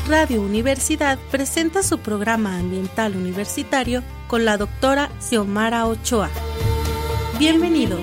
Radio Universidad presenta su programa ambiental universitario con la doctora Xiomara Ochoa. Bienvenidos.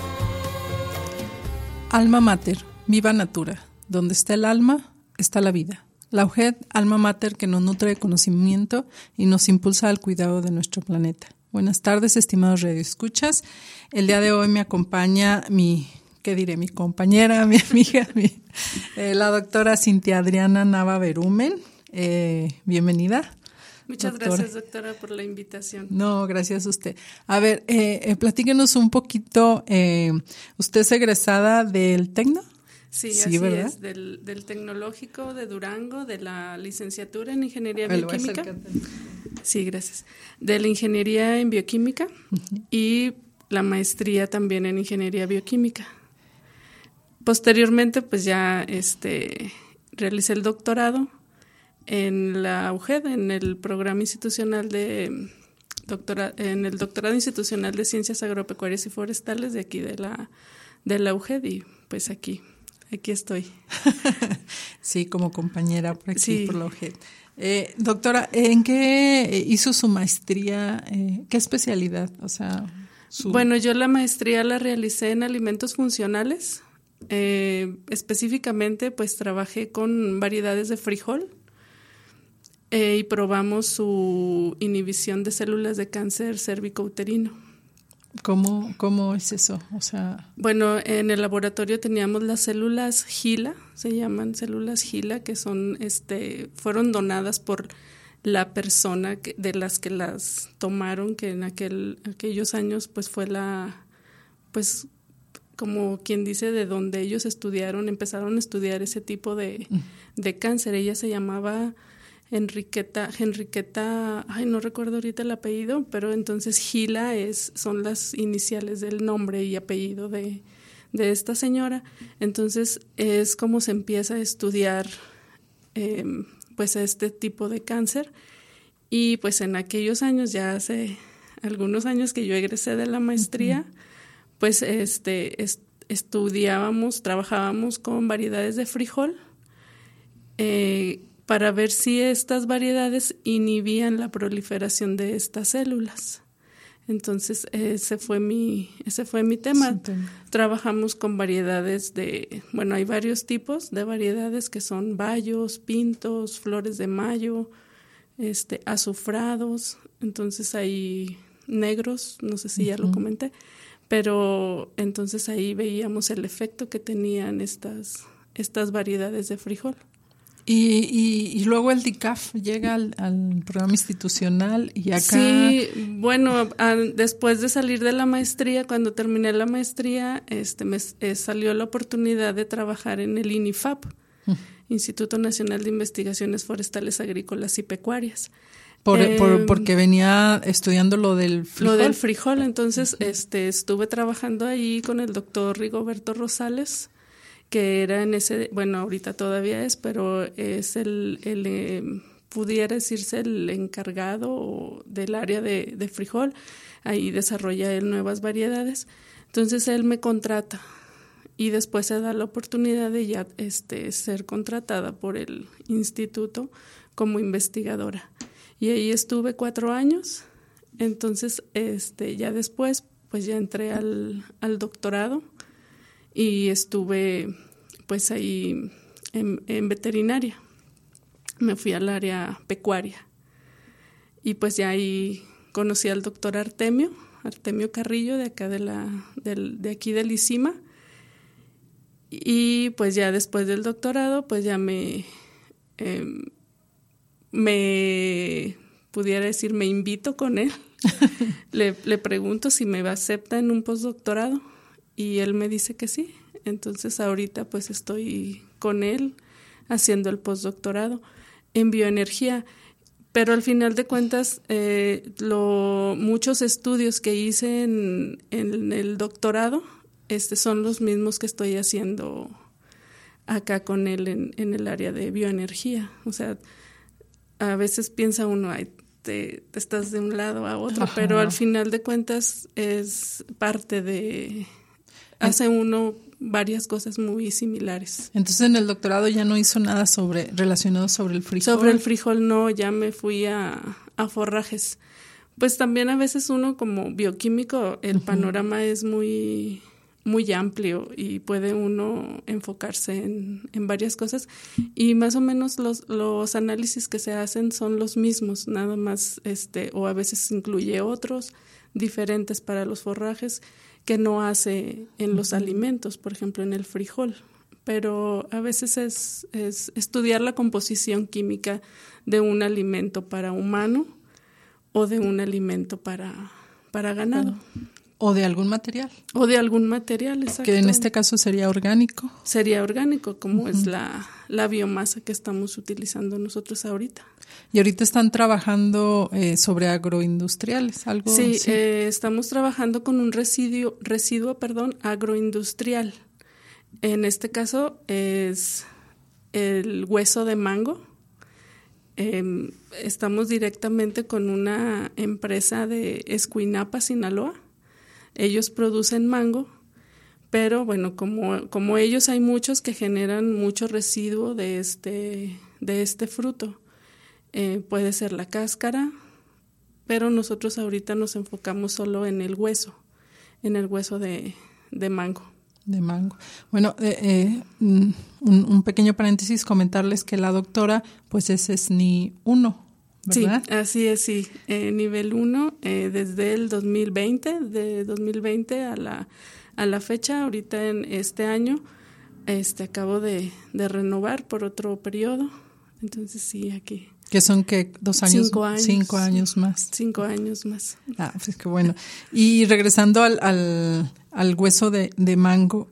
Alma Mater, Viva Natura. Donde está el alma, está la vida. La UGED, alma mater que nos nutre de conocimiento y nos impulsa al cuidado de nuestro planeta. Buenas tardes, estimados radioescuchas. El día de hoy me acompaña mi compañera, mi amiga, la doctora Cintia Adriana Nava Berumen. Bienvenida. Muchas gracias, doctora, por la invitación. No, gracias a usted. A ver, platíquenos un poquito. ¿Usted es egresada del Tecno? Sí, así ¿verdad? Es, del Tecnológico de Durango, de la licenciatura en Ingeniería Bioquímica. Sí, gracias. De la Ingeniería en Bioquímica y la maestría también en Ingeniería Bioquímica. Posteriormente, pues ya realicé el doctorado en la UGED, en el programa institucional en el doctorado institucional de Ciencias Agropecuarias y Forestales de aquí de la UGED, y pues aquí estoy. Sí, como compañera por aquí, sí. Por la UGED. Doctora, ¿en qué hizo su maestría? ¿Qué especialidad? O sea, Bueno, yo la maestría la realicé en alimentos funcionales. Específicamente, pues trabajé con variedades de frijol y probamos su inhibición de células de cáncer cérvico-uterino. ¿Cómo es eso? O sea, bueno, en el laboratorio teníamos las células HeLa, se llaman células HeLa, que son fueron donadas por la persona de las que las tomaron, que en aquellos años pues fue pues como quien dice, de donde ellos empezaron a estudiar ese tipo de cáncer. Ella se llamaba Enriqueta, no recuerdo ahorita el apellido, pero entonces HeLa son las iniciales del nombre y apellido de esta señora. Entonces es como se empieza a estudiar pues este tipo de cáncer. Y pues en aquellos años, ya hace algunos años que yo egresé de la maestría, pues trabajábamos con variedades de frijol para ver si estas variedades inhibían la proliferación de estas células. Entonces ese fue mi tema. Sí, trabajamos con variedades hay varios tipos de variedades que son bayos, pintos, flores de mayo, azufrados. Entonces hay negros, no sé si ya lo comenté. Pero entonces ahí veíamos el efecto que tenían estas variedades de frijol. Y luego el DICAF llega al programa institucional y acá... Sí, bueno, después de salir de la maestría, cuando terminé la maestría, me salió la oportunidad de trabajar en el INIFAP, Instituto Nacional de Investigaciones Forestales, Agrícolas y Pecuarias. Porque venía estudiando lo del frijol. Lo del frijol, entonces estuve trabajando ahí con el doctor Rigoberto Rosales, que era ahorita todavía es, pero es pudiera decirse el encargado del área de frijol. Ahí desarrolla él nuevas variedades. Entonces él me contrata y después se da la oportunidad de ya ser contratada por el instituto como investigadora. Y ahí estuve 4 años. Entonces ya después pues ya entré al doctorado y estuve pues ahí en veterinaria. Me fui al área pecuaria y pues ya ahí conocí al doctor Artemio Carrillo, de acá de aquí del ICIMA. Y pues ya después del doctorado pues ya me pudiera decir, me invito con él. le pregunto si me acepta en un postdoctorado y él me dice que sí. Entonces ahorita pues estoy con él haciendo el postdoctorado en bioenergía. Pero al final de cuentas muchos estudios que hice en el doctorado son los mismos que estoy haciendo acá con él en el área de bioenergía. O sea, a veces piensa uno, te estás de un lado a otro, pero al final de cuentas es parte de hace uno varias cosas muy similares. Entonces en el doctorado ya no hizo nada relacionado sobre el frijol. Sobre el frijol no, ya me fui a forrajes. Pues también a veces uno como bioquímico, el panorama es muy, muy amplio y puede uno enfocarse en varias cosas y más o menos los análisis que se hacen son los mismos, nada más o a veces incluye otros diferentes para los forrajes que no hace en los alimentos, por ejemplo en el frijol. Pero a veces es estudiar la composición química de un alimento para humano o de un alimento para ganado. O de algún material. O de algún material, exacto. Que en este caso sería orgánico. Sería orgánico, como es la biomasa que estamos utilizando nosotros ahorita. Y ahorita están trabajando sobre agroindustriales, algo. Sí, estamos trabajando con un residuo, agroindustrial. En este caso es el hueso de mango. Estamos directamente con una empresa de Escuinapa, Sinaloa. Ellos producen mango, pero bueno, como ellos hay muchos que generan mucho residuo de este fruto. Puede ser la cáscara, pero nosotros ahorita nos enfocamos solo en el hueso de mango. De mango. Bueno, un pequeño paréntesis, comentarles que la doctora pues es SNI 1, ¿verdad? Sí, así es, sí. Nivel 1 desde el 2020, de 2020 a la fecha, ahorita en este año, acabo de renovar por otro periodo. Entonces sí, aquí. ¿Que son qué? 2 años? 5 años. 5 años más. 5 años más. Ah, pues qué bueno. Y regresando al hueso de mango,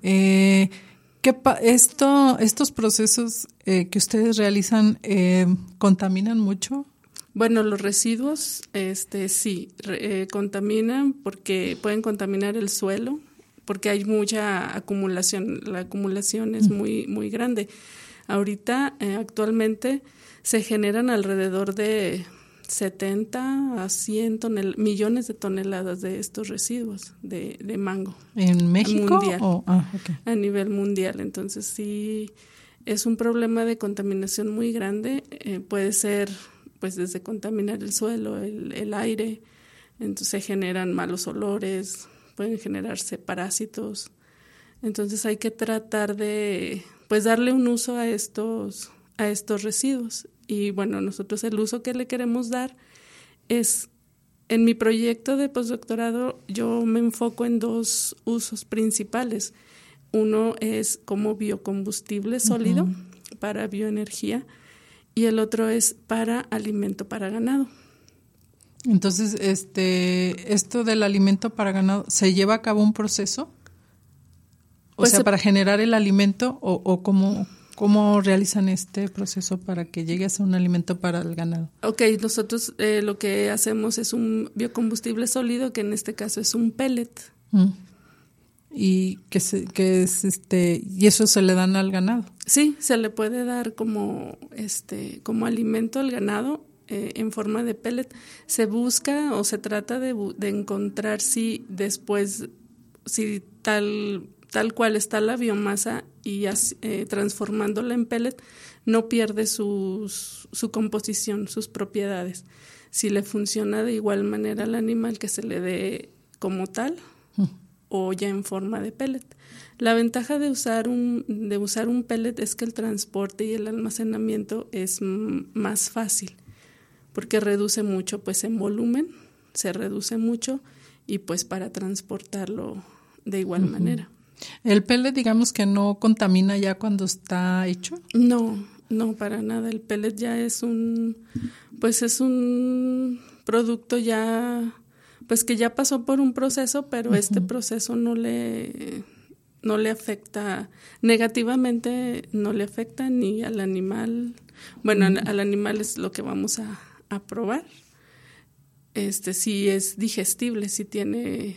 ¿estos procesos que ustedes realizan contaminan mucho? Bueno, los residuos, sí, contaminan porque pueden contaminar el suelo, porque hay mucha acumulación. La acumulación es muy, muy grande. Ahorita, actualmente, se generan alrededor de 70 a 100 millones de toneladas de estos residuos de mango. ¿En México? Mundial. Okay. A nivel mundial. Entonces, sí, es un problema de contaminación muy grande. Puede ser, pues, desde contaminar el suelo, el aire. Entonces, se generan malos olores, pueden generarse parásitos. Entonces, hay que tratar de, pues, darle un uso a estos residuos. Y bueno, nosotros el uso que le queremos dar es, en mi proyecto de postdoctorado, yo me enfoco en 2 usos principales. Uno es como biocombustible sólido para bioenergía y el otro es para alimento para ganado. Entonces, esto del alimento para ganado, ¿se lleva a cabo un proceso? O sea, para generar el alimento o ¿cómo realizan este proceso para que llegue a ser un alimento para el ganado? Ok, nosotros lo que hacemos es un biocombustible sólido, que en este caso es un pellet. ¿Y y eso se le dan al ganado? Sí, se le puede dar como alimento al ganado en forma de pellet. Se busca o se trata de encontrar si después, si tal cual está la biomasa y transformándola en pellet, no pierde su composición, sus propiedades. Si le funciona de igual manera al animal, que se le dé como tal o ya en forma de pellet. La ventaja de usar un pellet es que el transporte y el almacenamiento es más fácil, porque reduce mucho pues en volumen, se reduce mucho y pues para transportarlo de igual manera. ¿El pellet, digamos que no contamina ya cuando está hecho? No, para nada. El pellet ya es un producto ya, pues que ya pasó por un proceso, pero este proceso no le afecta negativamente, no le afecta ni al animal. Bueno, al animal es lo que vamos a probar. Sí es digestible, sí tiene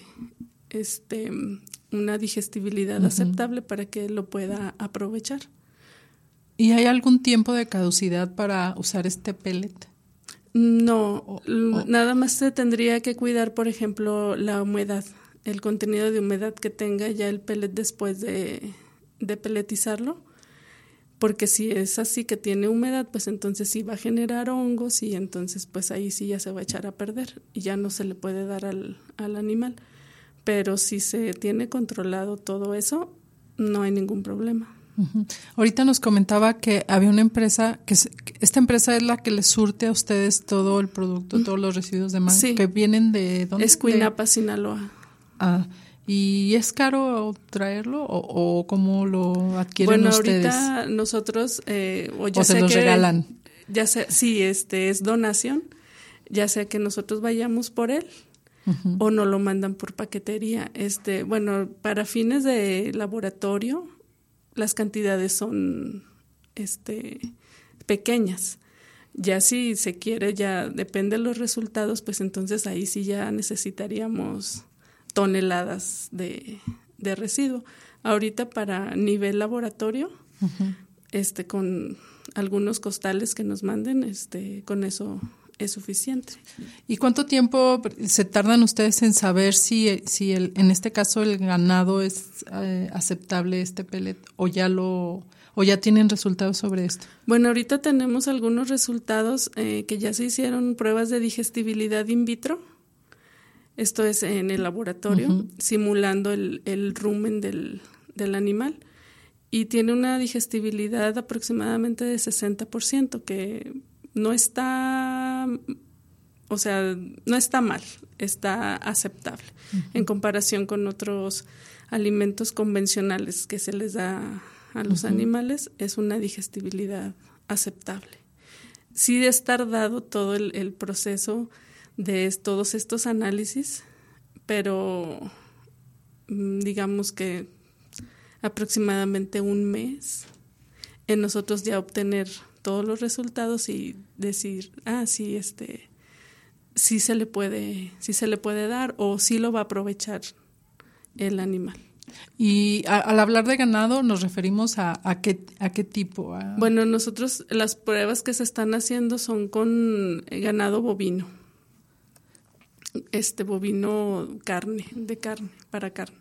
una digestibilidad aceptable para que lo pueda aprovechar. ¿Y hay algún tiempo de caducidad para usar este pellet? No, nada más se tendría que cuidar, por ejemplo, la humedad. el contenido de humedad que tenga ya el pellet después de pelletizarlo, porque si es así que tiene humedad, pues entonces sí va a generar hongos y entonces pues ahí sí ya se va a echar a perder y ya no se le puede dar al animal. Pero si se tiene controlado todo eso, no hay ningún problema. Uh-huh. Ahorita nos comentaba que había una empresa, esta empresa es la que les surte a ustedes todo el producto, todos los residuos de mango, sí. que vienen de ¿dónde? Escuinapa, Sinaloa. ¿Y es caro traerlo o cómo lo adquieren ustedes? Bueno, ahorita nosotros o se los regalan. Ya sea, sí, es donación, ya sea que nosotros vayamos por él. Uh-huh. O nos lo mandan por paquetería. Bueno, para fines de laboratorio, las cantidades son pequeñas. Ya si se quiere, ya depende de los resultados, pues entonces ahí sí ya necesitaríamos toneladas de residuo. Ahorita para nivel laboratorio, uh-huh. Con algunos costales que nos manden, con eso es suficiente. ¿Y cuánto tiempo se tardan ustedes en saber si en este caso el ganado es aceptable este pellet o ya tienen resultados sobre esto? Bueno, ahorita tenemos algunos resultados que ya se hicieron pruebas de digestibilidad in vitro. Esto es en el laboratorio, uh-huh. simulando el rumen del animal. Y tiene una digestibilidad aproximadamente de 60%, que no está mal, está aceptable. Uh-huh. En comparación con otros alimentos convencionales que se les da a los uh-huh. animales, es una digestibilidad aceptable. Sí es tardado todo el proceso de todos estos análisis, pero digamos que aproximadamente un mes en nosotros ya obtener todos los resultados y decir, sí se le puede dar o sí lo va a aprovechar el animal. Y al hablar de ganado nos referimos a qué tipo. Bueno, nosotros las pruebas que se están haciendo son con ganado bovino. Bovino para carne.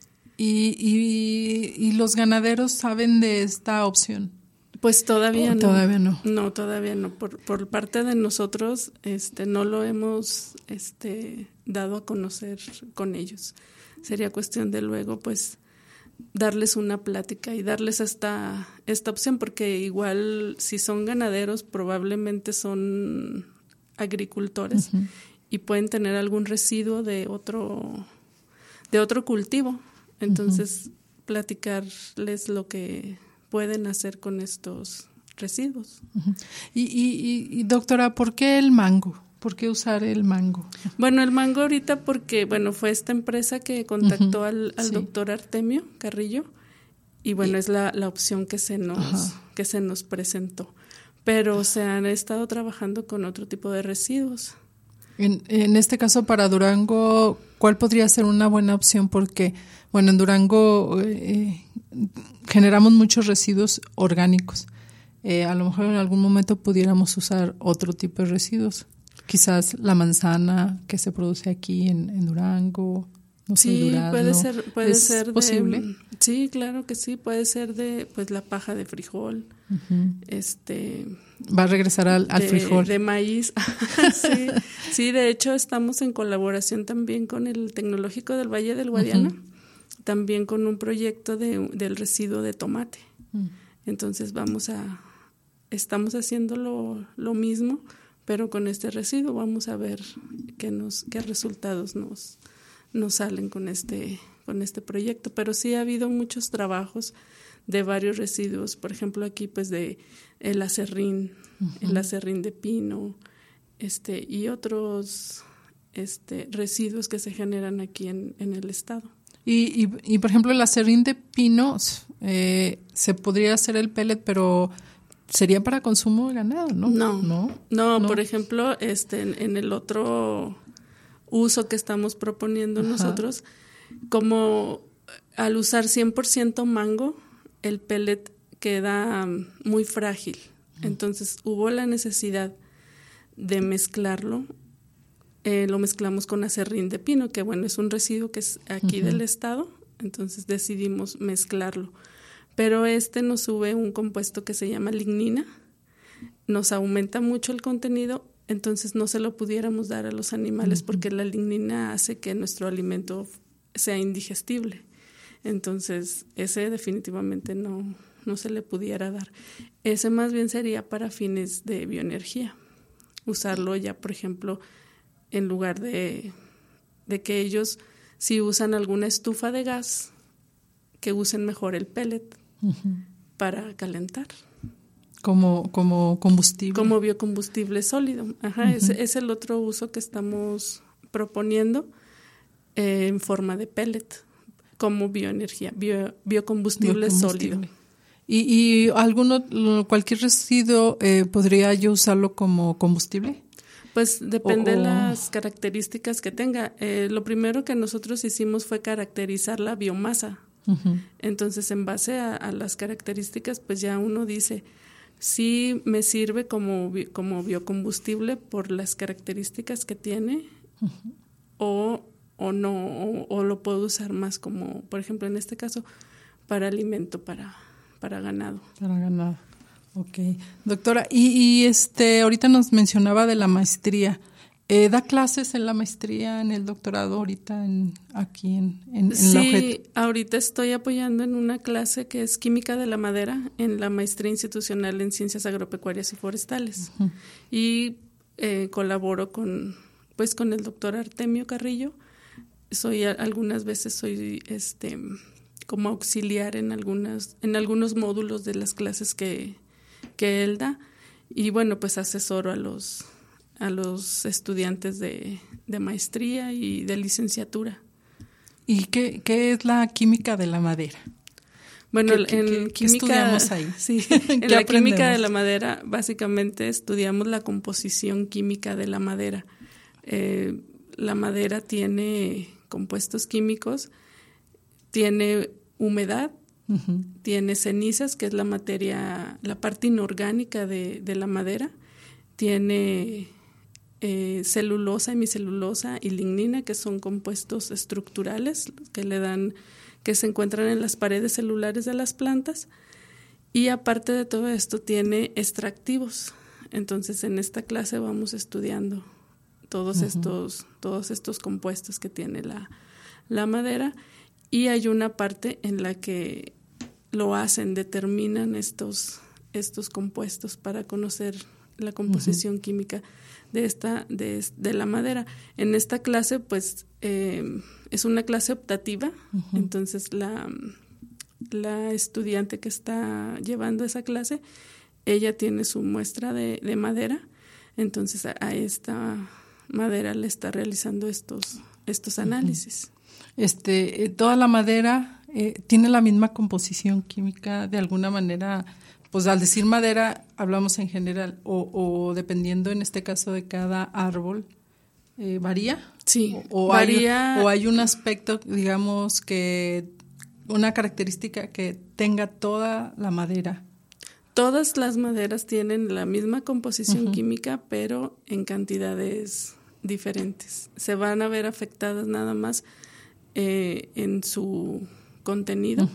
¿Y los ganaderos saben de esta opción? Pues todavía no. Todavía no. No, todavía no. Por parte de nosotros, no lo hemos dado a conocer con ellos. Sería cuestión de luego, pues, darles una plática y darles esta opción, porque igual si son ganaderos, probablemente son agricultores uh-huh. y pueden tener algún residuo de otro cultivo. Entonces, uh-huh. platicarles lo que pueden hacer con estos residuos. Uh-huh. Y doctora, ¿por qué el mango? ¿Por qué usar el mango? Bueno, el mango ahorita porque, fue esta empresa que contactó uh-huh. al sí. doctor Artemio Carrillo y es la opción que se nos presentó. Pero se han estado trabajando con otro tipo de residuos. En este caso para Durango, ¿cuál podría ser una buena opción? Porque, en Durango generamos muchos residuos orgánicos. A lo mejor en algún momento pudiéramos usar otro tipo de residuos. Quizás la manzana que se produce aquí en Durango, sí, durazno. puede ser posible. Sí, claro que sí, puede ser de la paja de frijol. Uh-huh. Va a regresar al frijol. De maíz. Sí, de hecho estamos en colaboración también con el Tecnológico del Valle del Guadiana, uh-huh. también con un proyecto del residuo de tomate. Uh-huh. Entonces estamos haciendo lo mismo, pero con este residuo vamos a ver qué resultados nos salen con este proyecto. Pero sí ha habido muchos trabajos de varios residuos, por ejemplo aquí de el acerrín, uh-huh. el acerrín de pino, y otros residuos que se generan aquí en el estado. Y por ejemplo el acerrín de pino se podría hacer el pellet, pero sería para consumo de ganado, ¿no? No, por ejemplo, en el otro uso que estamos proponiendo ajá. nosotros, como al usar 100% mango, el pellet queda muy frágil. Entonces hubo la necesidad de mezclarlo lo mezclamos con aserrín de pino, que bueno, es un residuo que es aquí del estado, entonces decidimos mezclarlo. Pero nos sube un compuesto que se llama lignina, nos aumenta mucho el contenido, entonces no se lo pudiéramos dar a los animales porque la lignina hace que nuestro alimento sea indigestible. Entonces, ese definitivamente no se le pudiera dar. Ese más bien sería para fines de bioenergía. Usarlo ya, por ejemplo, en lugar de que ellos, si usan alguna estufa de gas, que usen mejor el pellet para calentar. Como combustible. Como biocombustible sólido. Ajá, es el otro uso que estamos proponiendo en forma de pellet. Como bioenergía, biocombustible sólido. ¿Y cualquier residuo podría yo usarlo como combustible? Pues depende de las características que tenga. Lo primero que nosotros hicimos fue caracterizar la biomasa. Entonces, en base a las características, pues ya uno dice, sí me sirve como biocombustible por las características que tiene o no, o lo puedo usar más como, por ejemplo, en este caso, para alimento para ganado. Para ganado, ok. Doctora, y ahorita nos mencionaba de la maestría. ¿Da clases en la maestría, en el doctorado ahorita aquí en sí, la UJET? Sí, ahorita estoy apoyando en una clase que es Química de la Madera en la Maestría Institucional en Ciencias Agropecuarias y Forestales. Y colaboro con el doctor Artemio Carrillo. Algunas veces soy como auxiliar en algunos módulos de las clases que él da, y bueno, pues asesoro a los estudiantes de maestría y de licenciatura. ¿Y qué es la química de la madera? Bueno, ¿Qué estudiamos ahí? Sí, en la química de la madera básicamente estudiamos la composición química de la madera. La madera tiene compuestos químicos, tiene humedad, tiene cenizas, que es la materia, la parte inorgánica de la madera, tiene celulosa, hemicelulosa y lignina, que son compuestos estructurales que se encuentran en las paredes celulares de las plantas, y aparte de todo esto tiene extractivos. Entonces, en esta clase vamos estudiando todos estos compuestos que tiene la madera, y hay una parte en la que determinan estos compuestos para conocer la composición química de la madera. En esta clase, pues, es una clase optativa, entonces la estudiante que está llevando esa clase, ella tiene su muestra de madera, entonces a esta madera le está realizando estos análisis. Toda la madera tiene la misma composición química de alguna manera. Pues al decir madera hablamos en general, o dependiendo en este caso de cada árbol, ¿varía? Sí, o varía. Hay un aspecto, digamos, una característica que tenga toda la madera. Todas las maderas tienen la misma composición química, pero en cantidades diferentes. Se van a ver afectadas nada más en su contenido,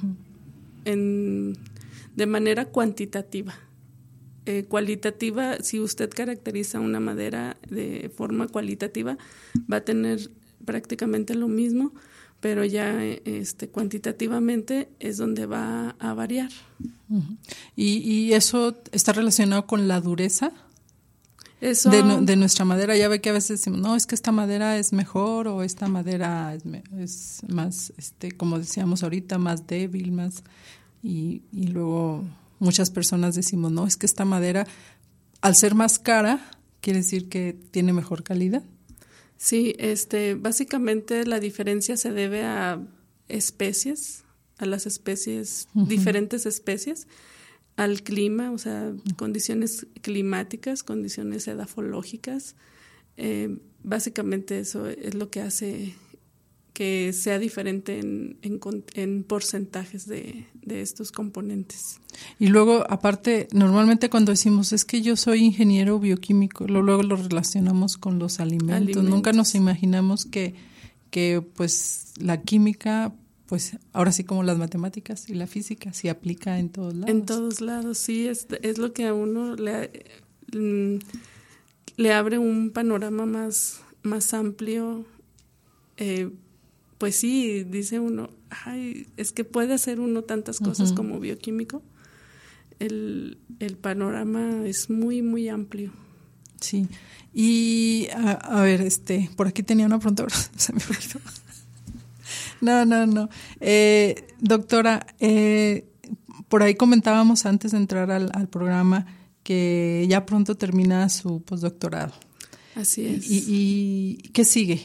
de manera cuantitativa. Cualitativa, si usted caracteriza una madera de forma cualitativa, va a tener prácticamente lo mismo, pero ya cuantitativamente es donde va a variar. ¿Y eso está relacionado con la dureza eso de nuestra madera? Ya ve que a veces decimos, no, es que esta madera es mejor, o esta madera es más, como decíamos ahorita, más débil, más... Y luego muchas personas decimos, no, es que esta madera, al ser más cara, quiere decir que tiene mejor calidad. Sí, básicamente la diferencia se debe a especies, a las especies, diferentes especies, al clima, o sea, condiciones climáticas, condiciones edafológicas. Básicamente eso es lo que hace que sea diferente en porcentajes de estos componentes. Y luego, aparte, normalmente cuando decimos es que yo soy ingeniero bioquímico, luego lo relacionamos con los alimentos. Nunca nos imaginamos que pues la química, pues ahora sí como las matemáticas y la física, se aplica en todos lados. En todos lados, sí, es lo que a uno le abre un panorama más amplio. Pues sí, dice uno, ay, es que puede hacer uno tantas cosas como bioquímico. El panorama es muy, muy amplio. Sí. Y a ver, por aquí tenía una pregunta, pero se me olvidó. No. Doctora, por ahí comentábamos antes de entrar al programa que ya pronto termina su postdoctorado. Así es. ¿Y qué sigue?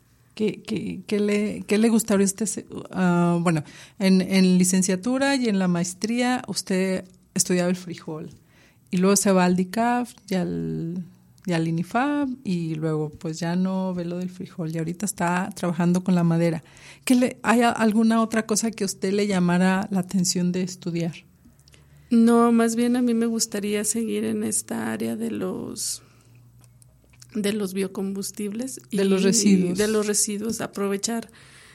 ¿Qué le gustaría a usted? Bueno, en licenciatura y en la maestría usted estudiaba el frijol y luego se va al DICAF y al INIFAB y luego pues ya no ve lo del frijol y ahorita está trabajando con la madera. ¿Hay alguna otra cosa que a usted le llamara la atención de estudiar? No, más bien a mí me gustaría seguir en esta área de los biocombustibles de los residuos. De los residuos, aprovechar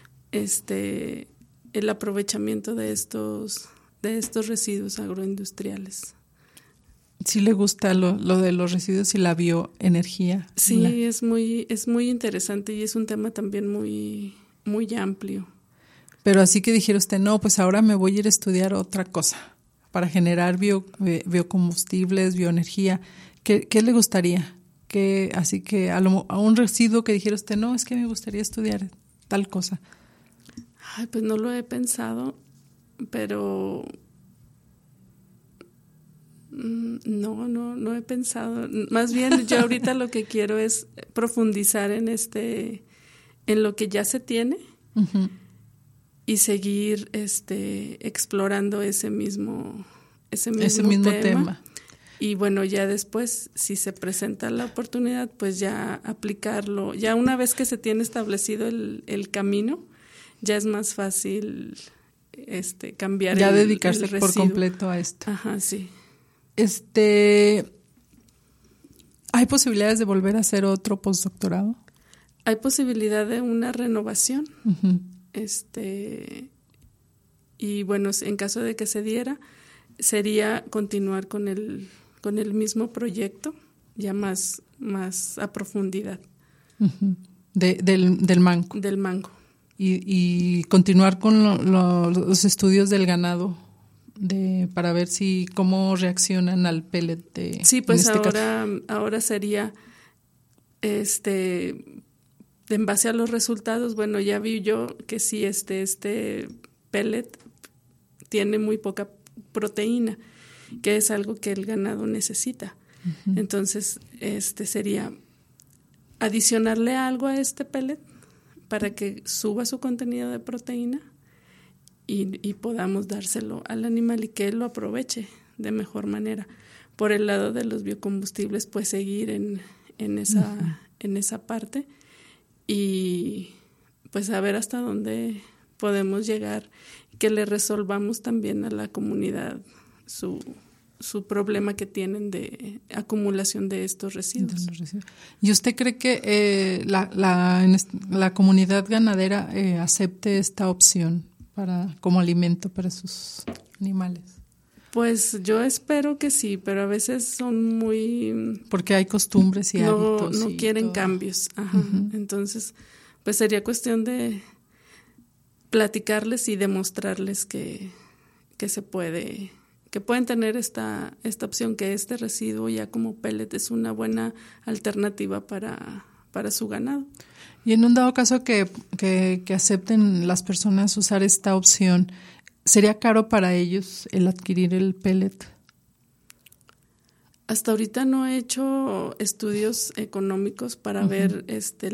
el aprovechamiento de estos residuos agroindustriales. Sí le gusta lo de los residuos y la bioenergía. Sí, es muy interesante y es un tema también muy, muy amplio. Pero así que dijera usted, no, pues ahora me voy a ir a estudiar otra cosa para generar biocombustibles, bioenergía. ¿Qué le gustaría? Así que a un residuo que dijera usted, no, es que me gustaría estudiar tal cosa. Ay, pues no lo he pensado, pero no he pensado. Más bien yo ahorita lo que quiero es profundizar en lo que ya se tiene y seguir explorando ese mismo tema. Y bueno, ya después, si se presenta la oportunidad, pues ya aplicarlo. Ya una vez que se tiene establecido el camino, ya es más fácil cambiar ya el dedicarse residuo por completo a esto. Ajá, sí. ¿Hay posibilidades de volver a hacer otro postdoctorado? Hay posibilidad de una renovación. Uh-huh. Y bueno, en caso de que se diera, sería continuar con el mismo proyecto, ya más a profundidad. Uh-huh. Del mango. Del mango. Y continuar con los estudios del ganado para ver cómo reaccionan al pellet. Sí, pues ahora sería en base a los resultados, bueno, ya vi yo que sí este pellet tiene muy poca proteína, que es algo que el ganado necesita. Uh-huh. Entonces, sería adicionarle algo a este pellet para que suba su contenido de proteína y podamos dárselo al animal y que él lo aproveche de mejor manera. Por el lado de los biocombustibles, pues seguir en esa parte y pues a ver hasta dónde podemos llegar, que le resolvamos también a la comunidad su problema que tienen de acumulación de estos residuos. ¿Y usted cree que la comunidad ganadera acepte esta opción como alimento para sus animales? Pues yo espero que sí, pero a veces son muy... Porque hay costumbres y hábitos. No quieren cambios. Ajá. Uh-huh. Entonces, pues sería cuestión de platicarles y demostrarles que se puede, que pueden tener esta opción, que este residuo ya como pellet es una buena alternativa para su ganado. Y en un dado caso que acepten las personas usar esta opción, ¿sería caro para ellos el adquirir el pellet? Hasta ahorita no he hecho estudios económicos para uh-huh. ver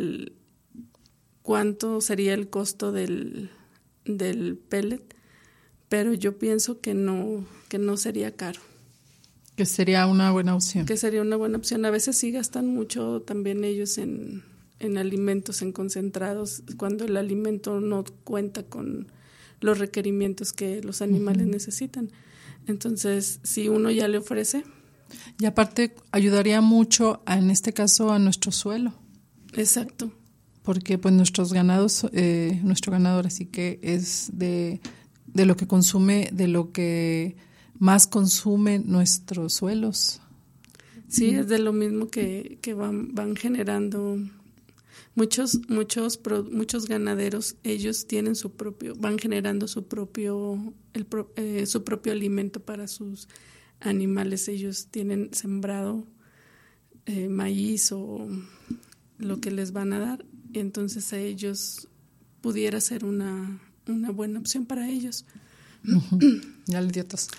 cuánto sería el costo del pellet, pero yo pienso que no sería caro. Que sería una buena opción. Que sería una buena opción. A veces sí gastan mucho también ellos en en alimentos en concentrados cuando el alimento no cuenta con los requerimientos que los animales necesitan. Entonces, si uno ya le ofrece. Y aparte ayudaría mucho, en este caso, a nuestro suelo. Exacto. Porque pues nuestro ganado ahora sí que es de lo que consume, de lo que más consume nuestros suelos. Sí, es de lo mismo que van generando muchos ganaderos. Ellos tienen van generando su propio alimento para sus animales. Ellos tienen sembrado maíz o lo que les van a dar, y entonces a ellos pudiera ser una buena opción para ellos. Ya le dio tos.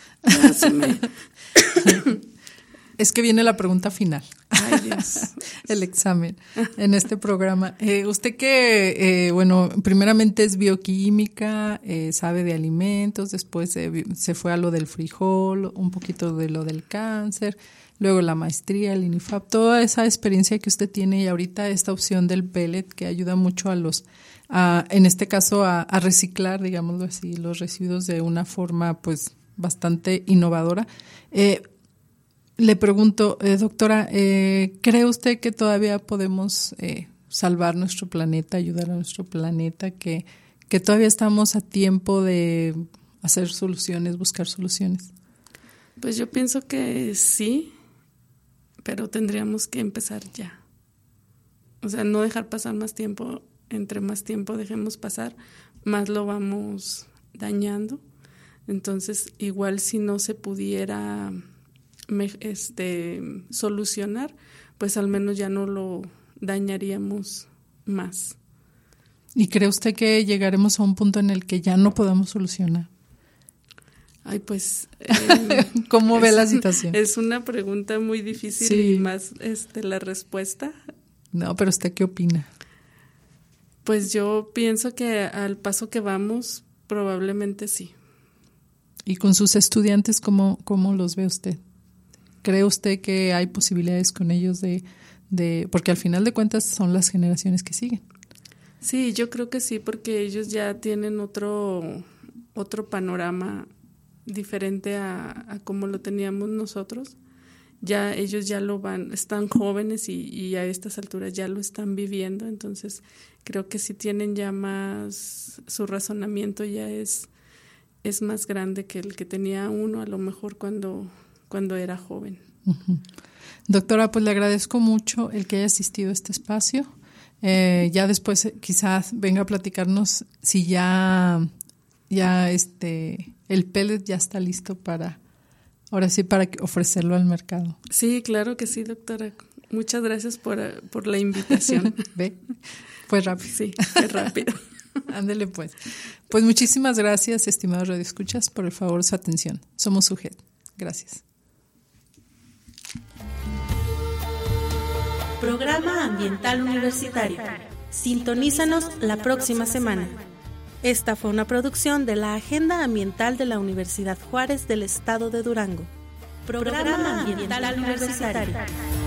Es que viene la pregunta final. Ay, Dios. El examen en este programa. Usted que, primeramente es bioquímica, sabe de alimentos, después se fue a lo del frijol, un poquito de lo del cáncer, luego la maestría, el INIFAP, toda esa experiencia que usted tiene y ahorita esta opción del pellet que ayuda mucho en este caso a reciclar, digámoslo así, los residuos de una forma pues bastante innovadora. Le pregunto, doctora, ¿cree usted que todavía podemos salvar nuestro planeta, ayudar a nuestro planeta, que todavía estamos a tiempo de hacer soluciones, buscar soluciones? Pues yo pienso que sí, pero tendríamos que empezar ya. O sea, no dejar pasar más tiempo. Entre más tiempo dejemos pasar, más lo vamos dañando. Entonces, igual si no se pudiera solucionar, pues al menos ya no lo dañaríamos más. ¿Y cree usted que llegaremos a un punto en el que ya no podamos solucionar? Ay, pues ¿cómo ve la situación? Es una pregunta muy difícil, sí. Y más la respuesta. No, pero ¿usted qué opina? Pues yo pienso que al paso que vamos, probablemente sí. ¿Y con sus estudiantes cómo los ve usted? ¿Cree usted que hay posibilidades con ellos de porque al final de cuentas son las generaciones que siguen? Sí, yo creo que sí, porque ellos ya tienen otro panorama diferente a como lo teníamos nosotros. Ya ellos ya están jóvenes y a estas alturas ya lo están viviendo, entonces creo que sí tienen ya más, su razonamiento ya es más grande que el que tenía uno a lo mejor cuando era joven. Uh-huh. Doctora, pues le agradezco mucho el que haya asistido a este espacio. Ya después quizás venga a platicarnos si ya el pellet ya está listo para ofrecerlo al mercado. Sí, claro que sí, doctora. Muchas gracias por la invitación. ¿Ve? Pues rápido. Sí, fue rápido. Ándele pues. Pues muchísimas gracias, estimados radioescuchas, por el favor de su atención. Somos SUGED. Gracias. Programa Ambiental Universitario. Sintonízanos la próxima semana. Esta fue una producción de la Agenda Ambiental de la Universidad Juárez del Estado de Durango. Programa Ambiental Universitario.